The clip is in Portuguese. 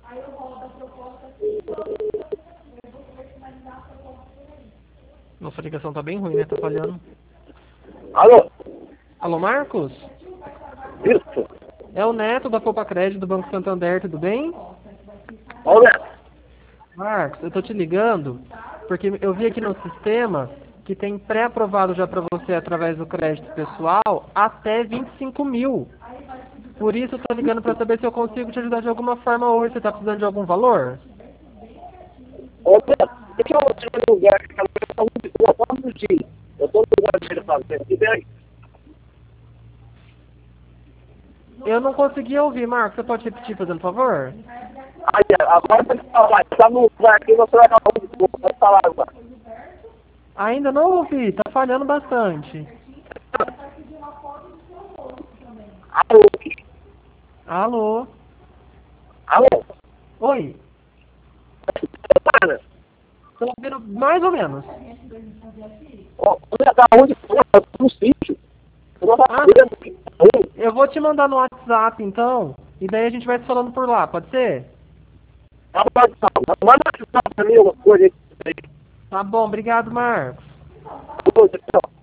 Nossa, a ligação tá bem ruim, né? Tá falhando. Alô? Alô, Marcos? Isso. É o Neto da Poupa Crédito do Banco Santander, tudo bem? Olha, Marcos, eu tô te ligando porque eu vi aqui no sistema que tem pré-aprovado já para você através do crédito pessoal até 25 mil. Por isso eu tô ligando para saber se eu consigo te ajudar de alguma forma hoje. Você tá precisando de algum valor? deixa eu tirar um lugar que eu estou todos os dias. Eu estou no lugar de fazer. E daí? Eu não consegui ouvir, Marcos. Você pode repetir, fazendo favor? Aí, agora você falar, está no lugar aqui, você vai dar pode falar agora. Ainda não ouvi, tá falhando bastante. Alô? Alô? Alô? Oi? Para. Tô ouvindo mais ou menos. Você está onde? Eu estou no sítio. Eu não estou Ah, vendo. eu vou te mandar no WhatsApp então, e daí a gente vai se falando por lá, pode ser? Manda para mim uma coisa aí. Tá bom, obrigado, Marcos. Tchau.